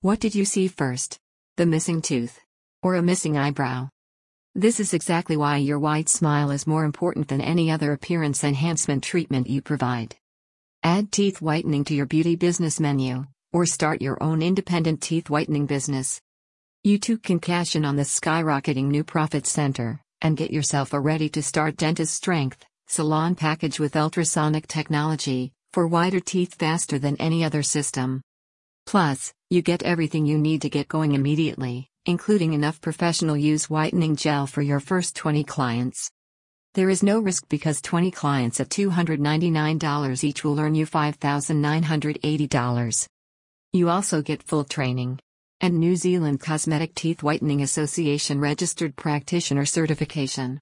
What did you see first? The missing tooth? Or a missing eyebrow? This is exactly why your white smile is more important than any other appearance enhancement treatment you provide. Add teeth whitening to your beauty business menu, or start your own independent teeth whitening business. You too can cash in on this skyrocketing new profit center, and get yourself a ready-to-start dentist strength salon package with ultrasonic technology, for whiter teeth faster than any other system. Plus, you get everything you need to get going immediately, including enough professional use whitening gel for your first 20 clients. There is no risk because 20 clients at $299 each will earn you $5,980. You also get full training and New Zealand Cosmetic Teeth Whitening Association registered practitioner certification.